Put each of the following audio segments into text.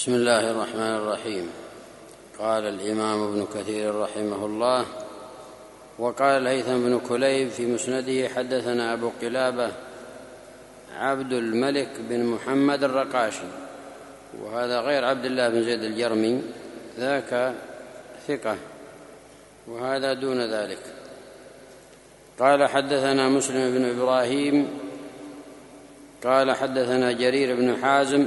بسم الله الرحمن الرحيم. قال الإمام ابن كثير رحمه الله: وقال الهيثم بن كليب في مسنده: حدثنا أبو قلابة عبد الملك بن محمد الرقاشي، وهذا غير عبد الله بن زيد الجرمي، ذاك ثقة، وهذا دون ذلك. قال: حدثنا مسلم بن إبراهيم قال: حدثنا جرير بن حازم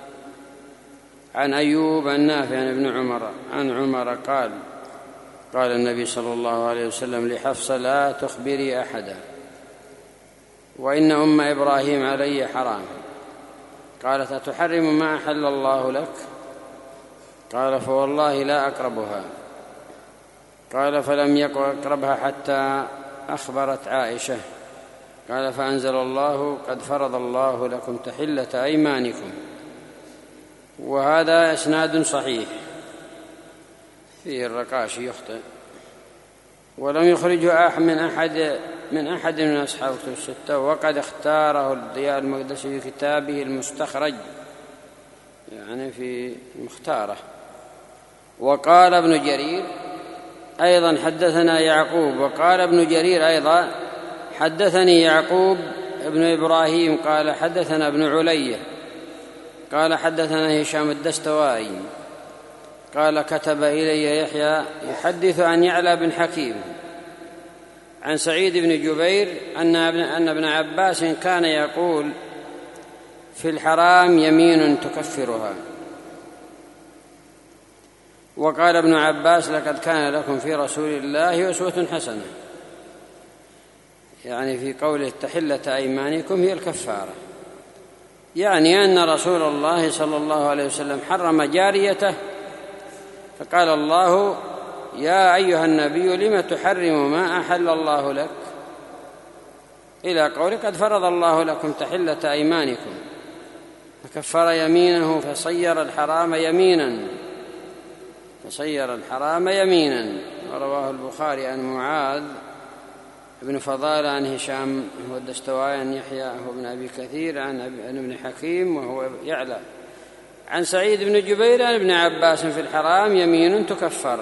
عن أيوب عن نافع عن عمر قال: قال النبي صلى الله عليه وسلم لحفصة: لا تخبري أحدا، وإن أم إبراهيم علي حرام. قالت: أتحرم ما أحل الله لك؟ قال: فوالله لا أقربها. قال: فلم يكن أقربها حتى أخبرت عائشة. قال: فأنزل الله: قد فرض الله لكم تحلة أيمانكم. وهذا إسناد صحيح، فيه الرقاشي يخطئ، ولم يخرجه من أحد من أصحاب كتب الستة، وقد اختاره الضياء المقدسي في كتابه المستخرج، يعني في مختاره. وقال ابن جرير أيضا: حدثنا يعقوب. وقال ابن جرير أيضا: حدثني يعقوب ابن إبراهيم قال: حدثنا ابن علية قال: حدثنا هشام الدستوائي قال: كتب إلي يحيى يحدث عن يعلى بن حكيم عن سعيد بن جبير أن ابن عباس كان يقول: في الحرام يمين تكفرها. وقال ابن عباس: لقد كان لكم في رسول الله أسوة حسنة، يعني في قوله تحلة أيمانكم هي الكفارة، يعني أن رسول الله صلى الله عليه وسلم حرم جاريته، فقال الله: يا أيها النبي لم تحرم ما أحل الله لك، إلى قول قد فرض الله لكم تحلة أيمانكم، فكفر يمينه فصير الحرام يمينا. ورواه البخاري عن معاذ ابن فضالة عن هشام هو الدستوائي عن يحيى هو ابن أبي كثير عن ابن حكيم وهو يعلى عن سعيد بن جبير عن ابن عباس: في الحرام يمين تكفر.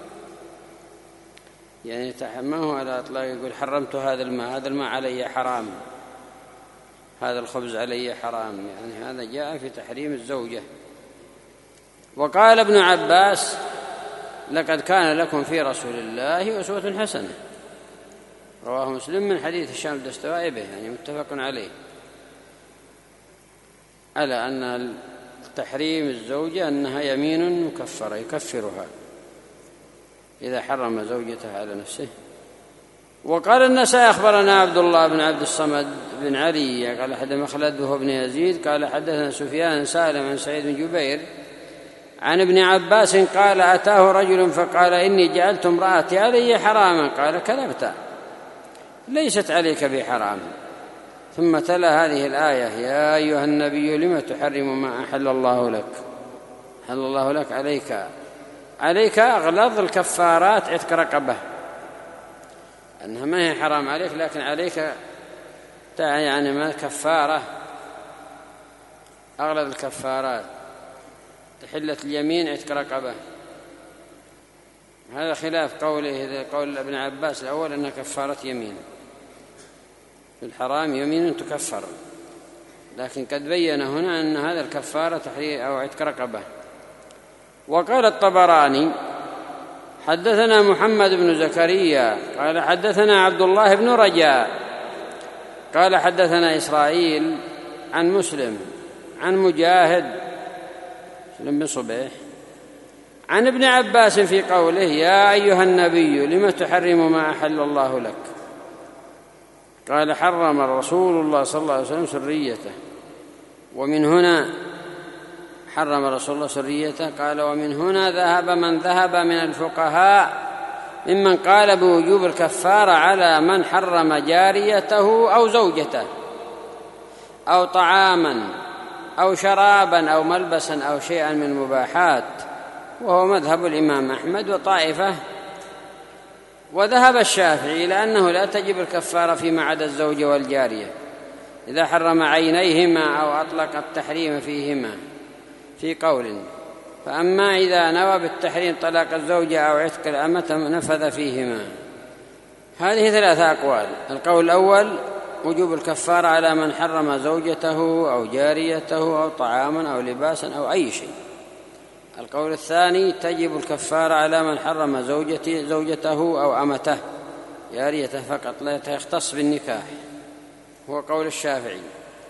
يعني ما هو على إطلاق يقول حرمت هذا الماء علي حرام، هذا الخبز علي حرام، يعني هذا جاء في تحريم الزوجة. وقال ابن عباس: لقد كان لكم في رسول الله أسوة حسنة. رواه مسلم من حديث هشام الدستوائي به، يعني متفق عليه، على أن تحريم الزوجة أنها يمين مكفرة يكفرها إذا حرم زوجته على نفسه. وقال النسائي: أخبرنا عبد الله بن عبد الصمد بن علي قال: حدثنا مخلد وهو ابن يزيد قال: حدثنا سفيان سالم عن سعيد بن جبير عن ابن عباس قال: أتاه رجل فقال: إني جعلت امرأتي علي حراما. قال: كذبت، ليست عليك بحرام. ثم تلا هذه الآية: يا أيها النبي لم تحرم ما أحل الله لك. أحل الله لك عليك أغلظ الكفارات عتق رقبة، أنها ما هي حرام عليك، لكن عليك يعني ما كفارة أغلظ الكفارات، تحلة اليمين عتق رقبة. هذا خلاف قول ابن عباس الأول أنها كفارة يمين، في الحرام يمين تكفر، لكن قد بين هنا أن هذا الكفارة تحرير أو عتق رقبة. وقال الطبراني: حدثنا محمد بن زكريا قال: حدثنا عبد الله بن رجاء قال: حدثنا إسرائيل عن مسلم عن مجاهد بن صبيح عن ابن عباس في قوله: يا أيها النبي لم تحرم ما أحل الله لك. قال: حرم رسول الله صلى الله عليه وسلم سريته. ومن هنا حرم رسول الله سريته. قال: ومن هنا ذهب من ذهب من الفقهاء ممن قال بوجوب الكفارة على من حرم جاريته أو زوجته أو طعاما أو شرابا أو ملبسا أو شيئا من المباحات، وهو مذهب الإمام أحمد وطائفة. وذهب الشافعي إلى أنه لا تجب الكفارة فيما عدا الزوج والجارية إذا حرم عينيهما أو أطلق التحريم فيهما، في قول. فأما إذا نوى بالتحريم طلاق الزوجة أو عتق الأمة نفذ فيهما. هذه 3 أقوال. القول الأول وجوب الكفارة على من حرم زوجته أو جاريته أو طعاما أو لباسا أو أي شيء. القول الثاني تجب الكفارة على من حرم زوجته أو أمته جاريته فقط لا يختص بالنكاح، هو قول الشافعي.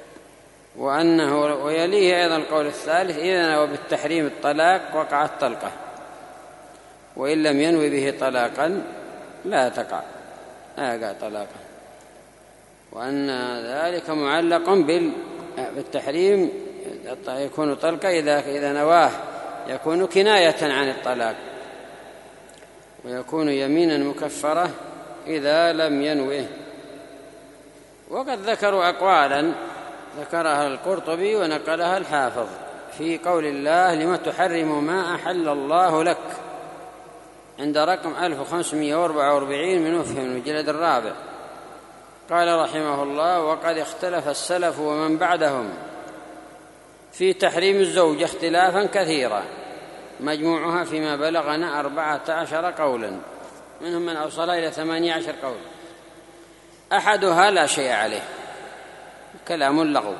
ويليه أيضا القول الثالث إذا نوى بالتحريم الطلاق وقعت طلقة، وإن لم ينوي به طلاقا لا تقع طلاقا، وأن ذلك معلق بالتحريم يكون طلقة إذا نواه يكون كناية عن الطلاق، ويكون يمينا مكفرة إذا لم ينوه. وقد ذكروا أقوالا ذكرها القرطبي ونقلها الحافظ في قول الله لم تحرم ما أحل الله لك عند رقم 1544 من مفهم المجلد الرابع. قال رحمه الله وقد اختلف السلف ومن بعدهم في تحريم الزوجة اختلافا كثيرا مجموعها فيما بلغنا 14 قولا، منهم من أوصل إلى 18 قولا. أحدها لا شيء عليه، كلام لغو،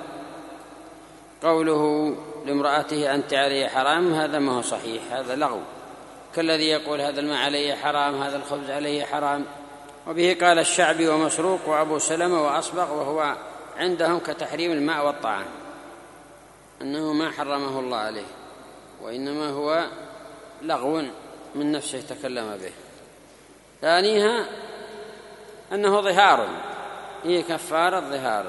قوله لامرأته أنت علي حرام هذا ما هو صحيح، هذا لغو، كالذي يقول هذا الماء علي حرام هذا الخبز علي حرام. وبه قال الشعبي ومسروق وأبو سلمة وأصبغ، وهو عندهم كتحريم الماء والطعام، أنه ما حرمه الله عليه وإنما هو لغو من نفسه تكلم به. ثانيها أنه ظهار، هي كفارة ظهار،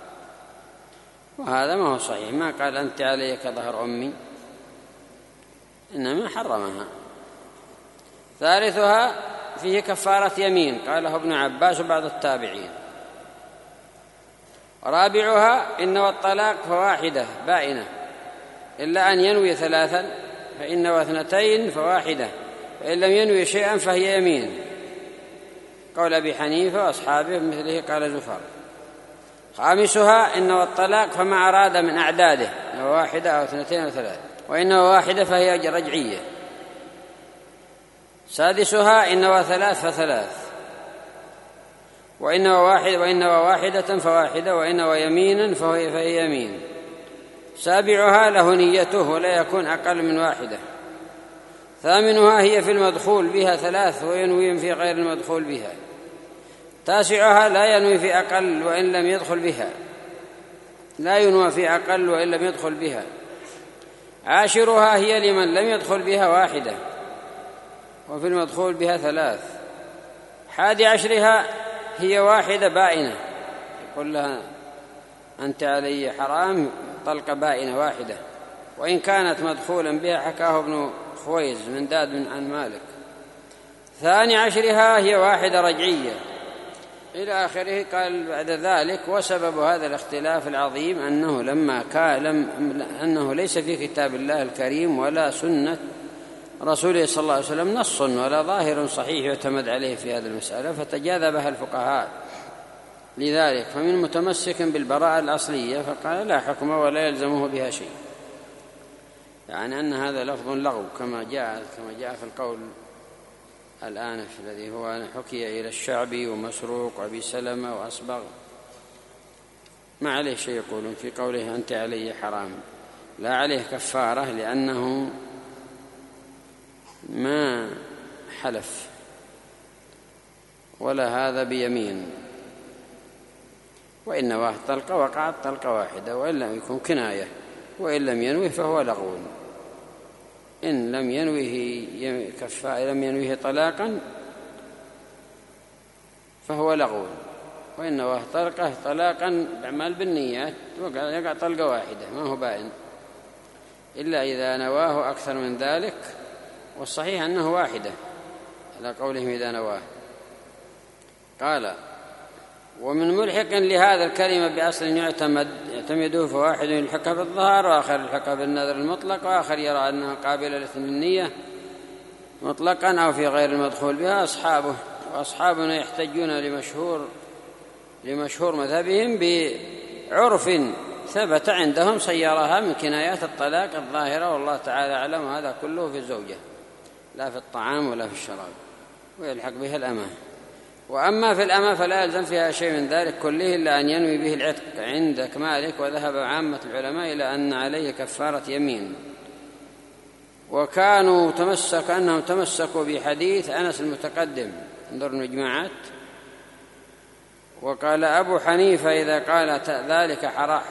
وهذا ما هو صحيح، ما قال أنت علي كظهر أمي، إنما حرمها. ثالثها فيه كفارة يمين، قاله ابن عباس وبعض التابعين. رابعها إن والطلاق فواحدة بائنة إلا أن ينوي 3، فإن واثنتين فواحدة، فإن لم ينوي شيئا فهي يمين، قول أبي حنيفة وأصحابه مثله قال زفر. خامسها إن والطلاق فما أراد من أعداده 1 أو 2 أو 3، وإن واحدة فهي رجعية. سادسها إن و3 ف3، وإن واحدة فواحدة، وإن ويمينا فهي يمين. سابعها له نيته ولا يكون أقل من 1. ثامنها هي في المدخول بها 3 وينوي في غير المدخول بها. تاسعها لا ينوي في أقل وإن لم يدخل بها، لا ينوى في أقل وإن لم يدخل بها. عاشرها هي لمن لم يدخل بها 1 وفي المدخول بها 3. 11 هي 1 بائنة، يقول لها أنت علي حرام طلقة بائنة 1، وإن كانت مدخولا بها حكاه ابن خويز من داد عن مالك. 12 هي 1 رجعية إلى آخره. قال بعد ذلك وسبب هذا الاختلاف العظيم أنه ليس في كتاب الله الكريم ولا سنة رسوله صلى الله عليه وسلم نص ولا ظاهر صحيح يعتمد عليه في هذه المسألة، فتجاذبها الفقهاء. لذلك فمن متمسك بالبراءة الأصلية فقال لا حكم ولا يلزمه بها شيء، يعني أن هذا لفظ لغو كما جاء في القول الآنف الذي هو حكي إلى الشعبي ومسروق وأبي سلمة وأصبغ، ما عليه شيء يقولون في قوله أنت علي حرام، لا عليه كفارة لأنه ما حلف ولا هذا بيمين، وإن نواه طلقة وقعت طلقة 1، وإن لم يكن كناية، وإن لم ينوه فهو لغو. إن لم ينويه طلاقا فهو لغو، وإن نواه طلاقا بأعمال بالنيات يقع طلقة 1 ما هو بائن، إلا إذا نواه أكثر من ذلك، والصحيح أنه 1 على قولهم إذا نواه. قال ومن ملحق لهذا الكلمة بأصل يعتمده فواحد يلحق بالظهر وآخر يلحق بالنذر المطلق، وآخر يرى أنها قابلة للنية مطلقا أو في غير المدخول بها أصحابه. وأصحابنا يحتجون لمشهور مذهبهم بعرف ثبت عندهم صيرها من كنايات الطلاق الظاهرة، والله تعالى أعلم. هذا كله في الزوجة، لا في الطعام ولا في الشراب، ويلحق بها الأمة. وأما في الأمة فلا يلزم فيها شيء من ذلك كله إلا أن ينوي به العتق عندك مالك. وذهب عامة العلماء إلى أن عليه كفارة يمين، وكانوا أنهم تمسكوا بحديث أنس المتقدم، انظر المجموعات. وقال أبو حنيفة إذا قال ذلك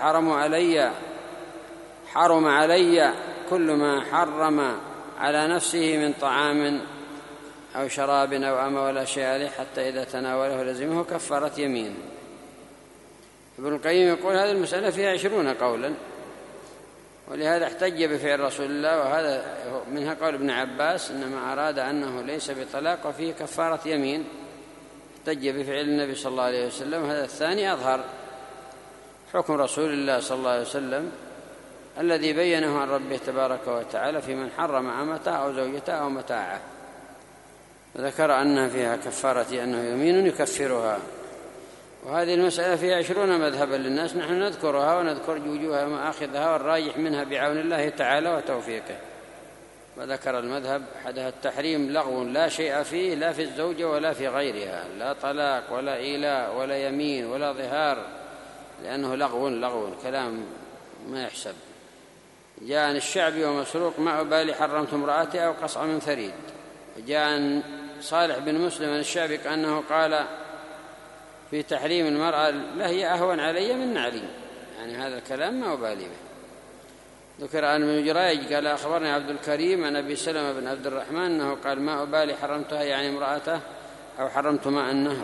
حرم علي كل ما حرم على نفسه من طعام أو شراب أو أمة ولا شيء عليه حتى إذا تناوله لزمه كفارة يمين. ابن القيم يقول هذه المسألة فيها 20 قولا، ولهذا احتج بفعل رسول الله، وهذا منها قول ابن عباس إنما أراد أنه ليس بطلاق وفيه كفارة يمين، احتج بفعل النبي صلى الله عليه وسلم. هذا الثاني أظهر حكم رسول الله صلى الله عليه وسلم الذي بينه عن ربه تبارك وتعالى في من حرم أمته أو زوجته أو متاعه، وذكر أنها فيها كفارة أنه يمين يكفرها. وهذه المسألة فيها 20 مذهبا للناس، نحن نذكرها ونذكر وجوهها ومآخذها، والراجح منها بعون الله تعالى وتوفيقه. وذكر المذهب أحدها التحريم لغو لا شيء فيه، لا في الزوجة ولا في غيرها، لا طلاق ولا إيلاء ولا يمين ولا ظهار، لأنه لغو كلام ما يحسب. جاء عن الشعبي ومسروق ما أبالي حرمت امرأتي أو قصع من ثريد. جاء عن صالح بن مسلم عن الشعبي كأنه قال في تحريم المرأة لا هي أهون علي من نعلي، يعني هذا الكلام ما أبالي به. ذكر عن ابن جريج قال أخبرني عبد الكريم عن أبي سلمة بن عبد الرحمن أنه قال ما أبالي حرمتها يعني امرأته أو حرمت ماء النهر.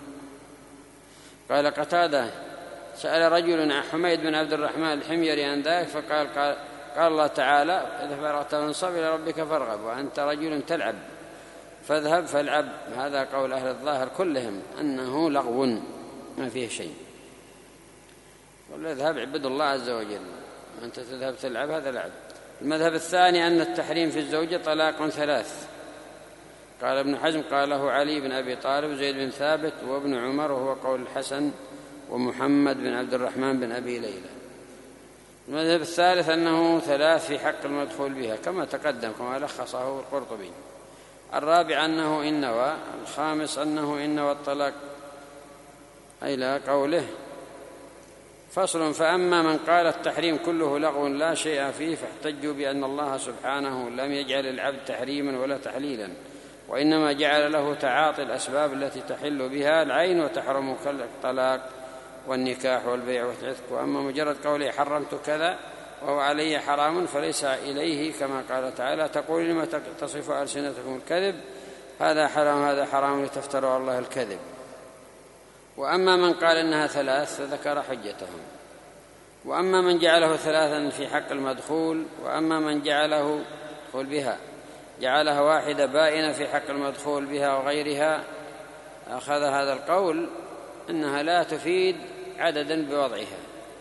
قال قتادة سأل رجل عن حميد بن عبد الرحمن الحميري عن ذلك فقال قال الله تعالى إذا فرغت فانصب إلى ربك فارغب، وأنت رجل تلعب فاذهب فالعب. هذا قول أهل الظاهر كلهم أنه لغو ما فيه شيء، قل اذهب عبد الله عز وجل، أنت تذهب تلعب هذا لعب. المذهب الثاني أن التحريم في الزوجة طلاق 3. قال ابن حزم قاله علي بن أبي طالب وزيد بن ثابت وابن عمر، وهو قول الحسن ومحمد بن عبد الرحمن بن أبي ليلى. المذهب الثالث أنه 3 في حق المدخول بها كما تقدم كما لخصه القرطبي. الرابع أنه إن نوى. الخامس أنه إن نوى الطلاق إلى قوله فصل. فأما من قال التحريم كله لغو لا شيء فيه فاحتجوا بأن الله سبحانه لم يجعل العبد تحريما ولا تحليلا، وإنما جعل له تعاطي الأسباب التي تحل بها العين وتحرم كالطلاق والنكاح والبيع والعتق. وأما مجرد قوله حرمت كذا وهو علي حرام فليس إليه كما قال تعالى تقول لما تصف ألسنتكم الكذب هذا حرام هذا حرام لتفتروا على الله الكذب. وأما من قال إنها 3 فذكر حجتهم. وأما من جعله 3 في حق المدخول، وأما من جعله دخول بها جعلها واحدة بائنة في حق المدخول بها وغيرها، أخذ هذا القول أنها لا تفيد عددا بوضعها.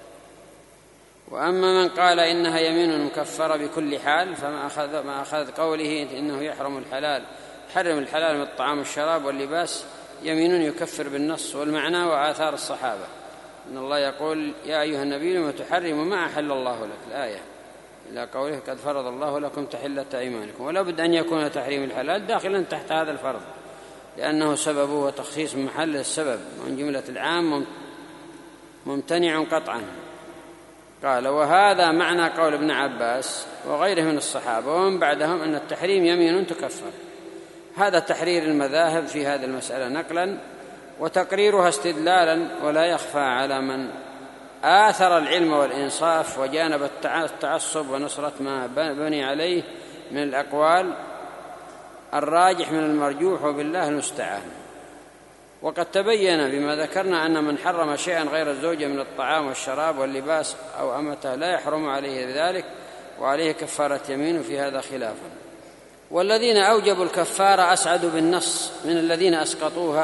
وأما من قال إنها يمين مكفرة بكل حال فما أخذ قوله إنه يحرم الحلال حرم الحلال من الطعام والشراب واللباس يمين يكفر بالنص والمعنى وآثار الصحابة. إن الله يقول يا أيها النبي لما تحرم ما أحل الله لك، الآية إلى قوله قد فرض الله لكم تحلة أيمانكم. ولا بد أن يكون تحريم الحلال داخلا تحت هذا الفرض، لأنه سببه وتخصيص محل السبب من جملة العام ممتنع قطعا. قال وهذا معنى قول ابن عباس وغيره من الصحابة ومن بعدهم أن التحريم يمين تكفر. هذا تحرير المذاهب في هذه المسألة نقلا وتقريرها استدلالا، ولا يخفى على من آثر العلم والإنصاف وجانب التعصب ونصرة ما بني عليه من الأقوال الراجح من المرجوح وبالله المستعان. وقد تبين بما ذكرنا أن من حرم شيئا غير الزوجة من الطعام والشراب واللباس أو أمته لا يحرم عليه ذلك وعليه كفارة يمين، في هذا خلاف. والذين أوجبوا الكفارة أسعدوا بالنص من الذين أسقطوها،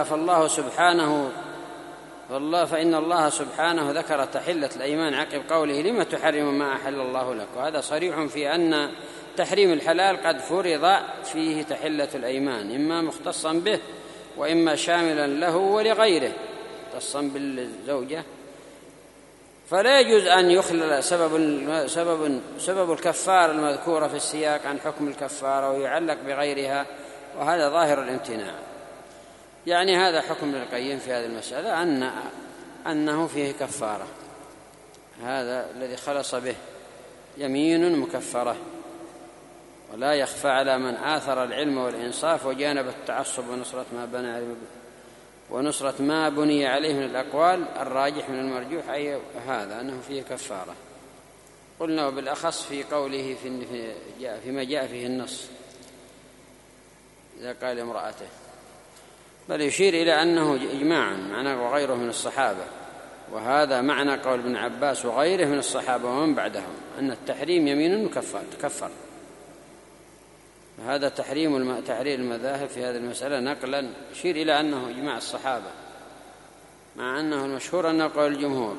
فإن الله سبحانه ذكر تحلة الأيمان عقب قوله لما تحرم ما أحل الله لك، وهذا صريح في أن تحريم الحلال قد فرض فيه تحلة الأيمان، إما مختصا به وإما شاملا له ولغيره، مختصا بالزوجة فلا يجوز أن يخلل سبب الكفارة المذكورة في السياق عن حكم الكفارة ويعلق بغيرها، وهذا ظاهر الامتناع. يعني هذا حكم ابن القيم في هذه المسألة أنه فيه كفارة، هذا الذي خلص به يمين مكفرة، ولا يخفى على من آثر العلم والإنصاف وجانب التعصب ونصرة ما بني عليه من الأقوال الراجح من المرجوح، أي هذا أنه فيه كفارة. قلنا وبالأخص في قوله فيما جاء فيه النص إذا قال امرأته، بل يشير إلى أنه إجماعا معناه وغيره من الصحابة، وهذا معنى قول ابن عباس وغيره من الصحابة ومن بعدهم أن التحريم يمين تكفر. هذا تحرير المذاهب في هذه المسألة نقلا يشير إلى أنه إجماع الصحابة، مع أنه المشهور أنه قول الجمهور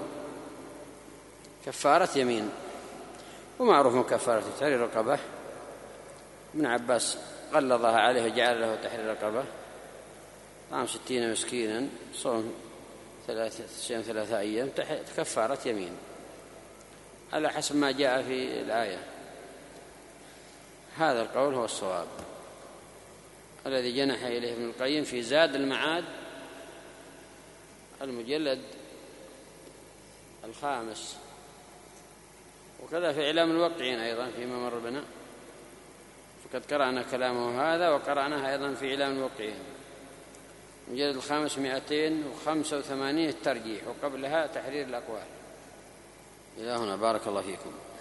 كفارة يمين، ومعروف من كفارة تحرير رقبة. ابن عباس غلظها عليه وجعل له تحرير رقبة، طعام 60 مسكينا، صوم 3 أيام، كفارة يمين على حسب ما جاء في الآية. هذا القول هو الصواب الذي جنح إليه ابن القيم في زاد المعاد المجلد 5، وكذا في إعلام الوقعين أيضا فيما مر بنا، فقد قرأنا كلامه هذا وقرأناه أيضا في إعلام الوقعين مجلد 585 الترجيح، وقبلها تحرير الأقوال. إلى هنا بارك الله فيكم.